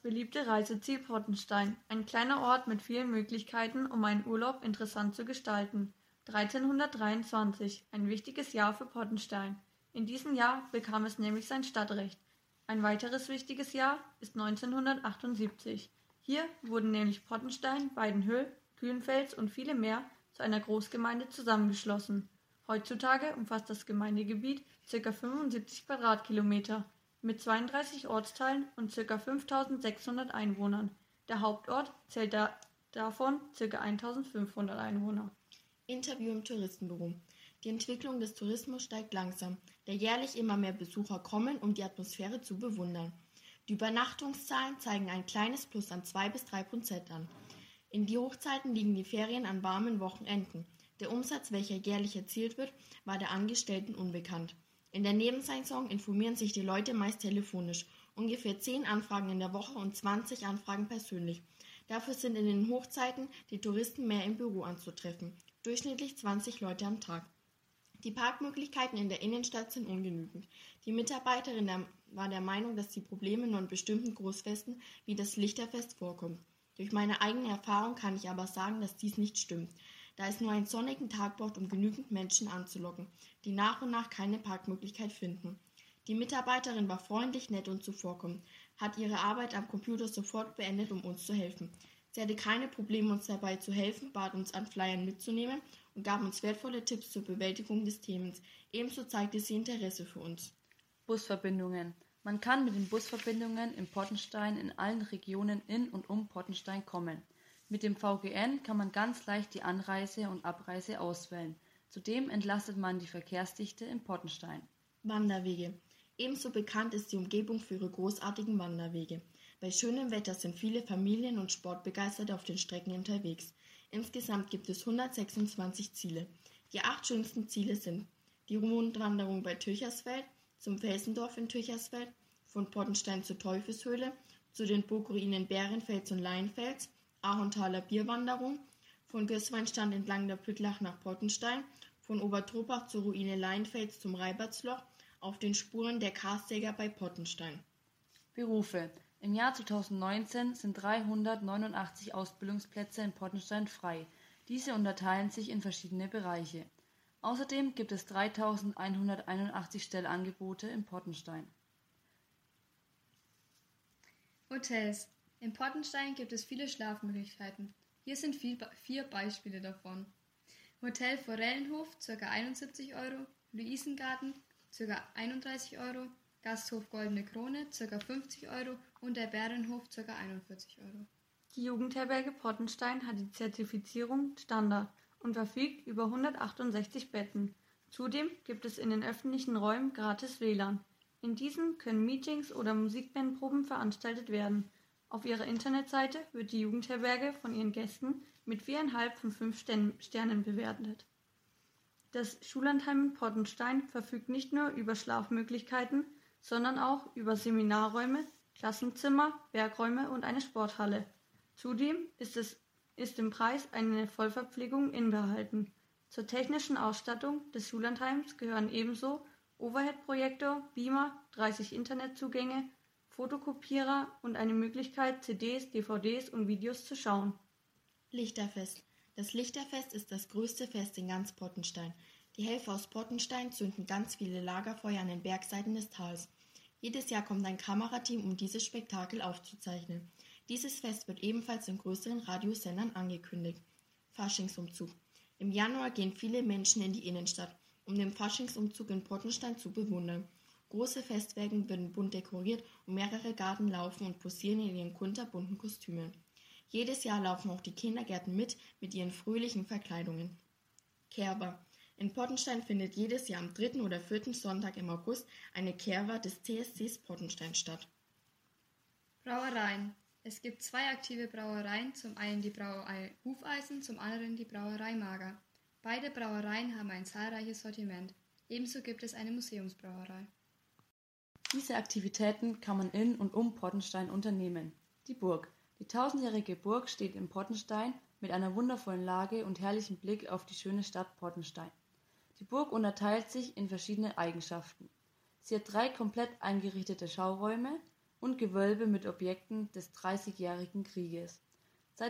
beliebte Reiseziel Pottenstein, ein kleiner Ort mit vielen Möglichkeiten, um einen Urlaub interessant zu gestalten. 1323, ein wichtiges Jahr für Pottenstein. In diesem Jahr bekam es nämlich sein Stadtrecht. Ein weiteres wichtiges Jahr ist 1978. Hier wurden nämlich Pottenstein, Weidenhöhl, Kühlenfels und viele mehr zu einer Großgemeinde zusammengeschlossen. Heutzutage umfasst das Gemeindegebiet ca. 75 Quadratkilometer mit 32 Ortsteilen und ca. 5.600 Einwohnern. Der Hauptort zählt davon ca. 1.500 Einwohner. Interview im Touristenbüro. Die Entwicklung des Tourismus steigt langsam, da jährlich immer mehr Besucher kommen, um die Atmosphäre zu bewundern. Die Übernachtungszahlen zeigen ein kleines Plus an 2-3% an. In die Hochzeiten liegen die Ferien an warmen Wochenenden. Der Umsatz, welcher jährlich erzielt wird, war der Angestellten unbekannt. In der Nebensaison informieren sich die Leute meist telefonisch, ungefähr 10 Anfragen in der Woche und 20 Anfragen persönlich. Dafür sind in den Hochzeiten die Touristen mehr im Büro anzutreffen, durchschnittlich 20 Leute am Tag. Die Parkmöglichkeiten in der Innenstadt sind ungenügend. Die Mitarbeiterin war der Meinung, dass die Probleme nur in bestimmten Großfesten wie das Lichterfest vorkommen. Durch meine eigene Erfahrung kann ich aber sagen, dass dies nicht stimmt, da es nur einen sonnigen Tag braucht, um genügend Menschen anzulocken, die nach und nach keine Parkmöglichkeit finden. Die Mitarbeiterin war freundlich, nett und zuvorkommend, hat ihre Arbeit am Computer sofort beendet, um uns zu helfen. Sie hatte keine Probleme, uns dabei zu helfen, bat uns an Flyern mitzunehmen und gab uns wertvolle Tipps zur Bewältigung des Themas. Ebenso zeigte sie Interesse für uns. Busverbindungen. Man kann mit den Busverbindungen in Pottenstein in allen Regionen in und um Pottenstein kommen. Mit dem VGN kann man ganz leicht die Anreise und Abreise auswählen. Zudem entlastet man die Verkehrsdichte in Pottenstein. Wanderwege. Ebenso bekannt ist die Umgebung für ihre großartigen Wanderwege. Bei schönem Wetter sind viele Familien und Sportbegeisterte auf den Strecken unterwegs. Insgesamt gibt es 126 Ziele. Die 8 schönsten Ziele sind die Rundwanderung bei Tüchersfeld, zum Felsendorf in Tüchersfeld, von Pottenstein zur Teufelshöhle, zu den Burgruinen Bärenfels und Leinfels, Ahornthaler Bierwanderung, von Gößweinstand entlang der Püttlach nach Pottenstein, von Obertropach zur Ruine Leinfels zum Reibertsloch, auf den Spuren der Karstjäger bei Pottenstein. Berufe. Im Jahr 2019 sind 389 Ausbildungsplätze in Pottenstein frei. Diese unterteilen sich in verschiedene Bereiche. Außerdem gibt es 3.181 Stellangebote in Pottenstein. Hotels. In Pottenstein gibt es viele Schlafmöglichkeiten. Hier sind 4 Beispiele davon. Hotel Forellenhof ca. 71 €, Luisengarten ca. 31 €, Gasthof Goldene Krone ca. 50 € und der Bärenhof ca. 41 €. Die Jugendherberge Pottenstein hat die Zertifizierung Standard und verfügt über 168 Betten. Zudem gibt es in den öffentlichen Räumen gratis WLAN. In diesen können Meetings oder Musikbandproben veranstaltet werden. Auf ihrer Internetseite wird die Jugendherberge von ihren Gästen mit 4,5 von 5 Sternen bewertet. Das Schullandheim in Pottenstein verfügt nicht nur über Schlafmöglichkeiten, sondern auch über Seminarräume, Klassenzimmer, Werkräume und eine Sporthalle. Zudem ist im Preis eine Vollverpflegung inbehalten. Zur technischen Ausstattung des Schullandheims gehören ebenso Overhead-Projektor, Beamer, 30 Internetzugänge, Fotokopierer und eine Möglichkeit, CDs, DVDs und Videos zu schauen. Lichterfest. Das Lichterfest ist das größte Fest in ganz Pottenstein. Die Helfer aus Pottenstein zünden ganz viele Lagerfeuer an den Bergseiten des Tals. Jedes Jahr kommt ein Kamerateam, um dieses Spektakel aufzuzeichnen. Dieses Fest wird ebenfalls in größeren Radiosendern angekündigt. Faschingsumzug. Im Januar gehen viele Menschen in die Innenstadt, um den Faschingsumzug in Pottenstein zu bewundern. Große Festwagen werden bunt dekoriert und mehrere Garden laufen und posieren in ihren kunterbunten Kostümen. Jedes Jahr laufen auch die Kindergärten mit ihren fröhlichen Verkleidungen. Kerwa. In Pottenstein findet jedes Jahr am 3. oder 4. Sonntag im August eine Kerwa des CSCs Pottenstein statt. Brauereien. Es gibt 2 aktive Brauereien, zum einen die Brauerei Hufeisen, zum anderen die Brauerei Mager. Beide Brauereien haben ein zahlreiches Sortiment. Ebenso gibt es eine Museumsbrauerei. Diese Aktivitäten kann man in und um Pottenstein unternehmen. Die Burg. Die 1000-jährige Burg steht in Pottenstein mit einer wundervollen Lage und herrlichem Blick auf die schöne Stadt Pottenstein. Die Burg unterteilt sich in verschiedene Eigenschaften. Sie hat 3 komplett eingerichtete Schauräume und Gewölbe mit Objekten des Dreißigjährigen Krieges. Seit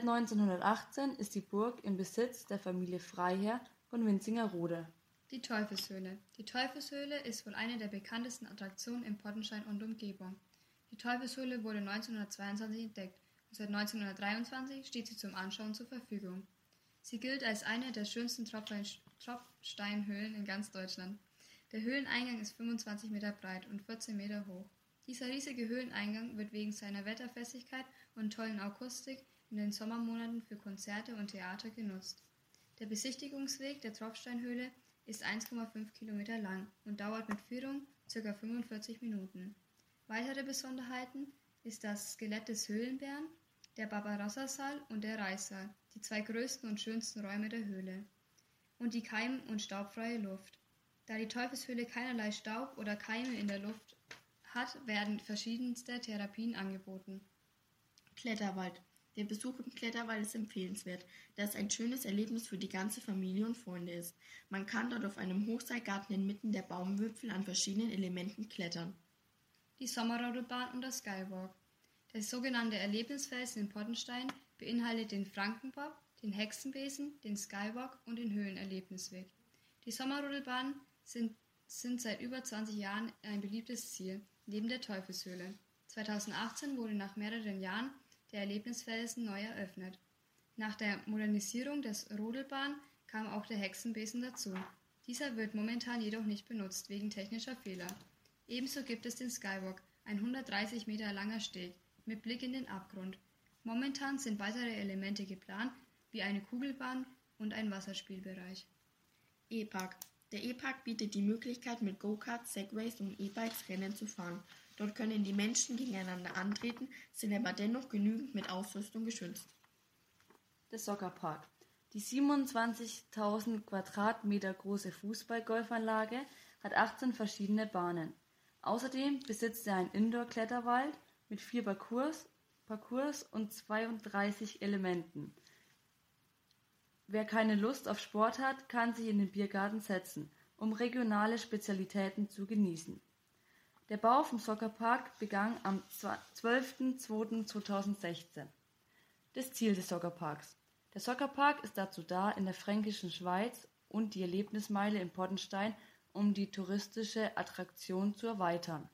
1918 ist die Burg im Besitz der Familie Freiherr von Wintzingerode. Die Teufelshöhle. Die Teufelshöhle ist wohl eine der bekanntesten Attraktionen in Pottenstein und Umgebung. Die Teufelshöhle wurde 1922 entdeckt und seit 1923 steht sie zum Anschauen zur Verfügung. Sie gilt als eine der schönsten Tropfsteinhöhlen in ganz Deutschland. Der Höhleneingang ist 25 Meter breit und 14 Meter hoch. Dieser riesige Höhleneingang wird wegen seiner Wetterfestigkeit und tollen Akustik in den Sommermonaten für Konzerte und Theater genutzt. Der Besichtigungsweg der Tropfsteinhöhle ist 1,5 Kilometer lang und dauert mit Führung ca. 45 Minuten. Weitere Besonderheiten ist das Skelett des Höhlenbären, der Barbarossa-Saal und der Reissaal, die zwei größten und schönsten Räume der Höhle, und die keim- und staubfreie Luft. Da die Teufelshöhle keinerlei Staub oder Keime in der Luft hat, werden verschiedenste Therapien angeboten. Kletterwald. Der Besuch im Kletterwald ist empfehlenswert, da es ein schönes Erlebnis für die ganze Familie und Freunde ist. Man kann dort auf einem Hochseilgarten inmitten der Baumwipfel an verschiedenen Elementen klettern. Die Sommerrodelbahn und der Skywalk. Der sogenannte Erlebnisfelsen in Pottenstein beinhaltet den Frankenbob, den Hexenbesen, den Skywalk und den Höhlenerlebnisweg. Die Sommerrodelbahnen sind seit über 20 Jahren ein beliebtes Ziel, neben der Teufelshöhle. 2018 wurde nach mehreren Jahren der Erlebnisfelsen neu eröffnet. Nach der Modernisierung der Rodelbahn kam auch der Hexenbesen dazu. Dieser wird momentan jedoch nicht benutzt, wegen technischer Fehler. Ebenso gibt es den Skywalk, ein 130 Meter langer Steg mit Blick in den Abgrund. Momentan sind weitere Elemente geplant, wie eine Kugelbahn und ein Wasserspielbereich. E-Park. Der E-Park bietet die Möglichkeit, mit Go-Karts, Segways und E-Bikes Rennen zu fahren. Dort können die Menschen gegeneinander antreten, sind aber dennoch genügend mit Ausrüstung geschützt. Der Soccerpark. Die 27.000 Quadratmeter große Fußball-Golfanlage hat 18 verschiedene Bahnen. Außerdem besitzt er einen Indoor-Kletterwald mit 4 Parcours und 32 Elementen. Wer keine Lust auf Sport hat, kann sich in den Biergarten setzen, um regionale Spezialitäten zu genießen. Der Bau vom Soccerpark begann am 12.02.2016. Das Ziel des Soccerparks. Der Soccerpark ist dazu da, in der Fränkischen Schweiz und die Erlebnismeile in Pottenstein, um die touristische Attraktion zu erweitern.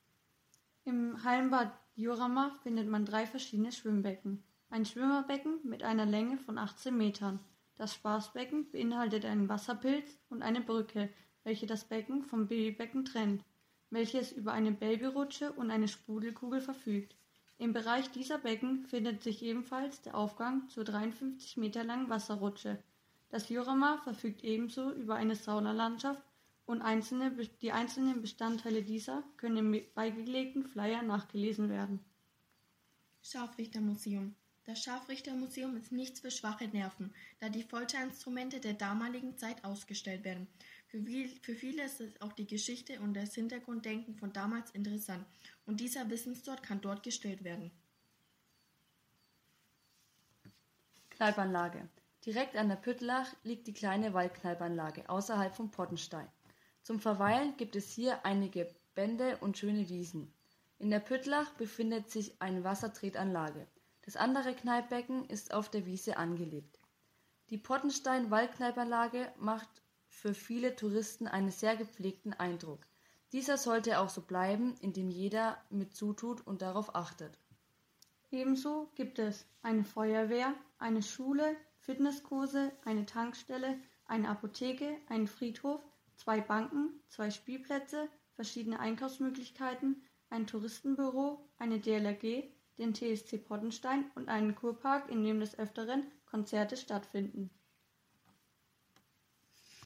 Im Hallenbad Diorama findet man 3 verschiedene Schwimmbecken. Ein Schwimmerbecken mit einer Länge von 18 Metern. Das Spaßbecken beinhaltet einen Wasserpilz und eine Brücke, welche das Becken vom Babybecken trennt, welches über eine Babyrutsche und eine Sprudelkugel verfügt. Im Bereich dieser Becken findet sich ebenfalls der Aufgang zur 53 Meter langen Wasserrutsche. Das Diorama verfügt ebenso über eine Saunalandschaft und die einzelnen Bestandteile dieser können im beigelegten Flyer nachgelesen werden. Scharfrichtermuseum. Das Scharfrichtermuseum ist nichts für schwache Nerven, da die Folterinstrumente der damaligen Zeit ausgestellt werden. Für viele ist auch die Geschichte und das Hintergrunddenken von damals interessant und dieser Wissensdort kann dort gestellt werden. Kneipanlage. Direkt an der Püttlach liegt die kleine Waldkneipanlage außerhalb von Pottenstein. Zum Verweilen gibt es hier einige Bände und schöne Wiesen. In der Püttlach befindet sich eine Wassertretanlage. Das andere Kneippbecken ist auf der Wiese angelegt. Die Pottenstein-Waldkneipanlage macht für viele Touristen einen sehr gepflegten Eindruck. Dieser sollte auch so bleiben, indem jeder mit zutut und darauf achtet. Ebenso gibt es eine Feuerwehr, eine Schule, Fitnesskurse, eine Tankstelle, eine Apotheke, einen Friedhof, 2 Banken, 2 Spielplätze, verschiedene Einkaufsmöglichkeiten, ein Touristenbüro, eine DLRG, den TSC Pottenstein und einen Kurpark, in dem des Öfteren Konzerte stattfinden.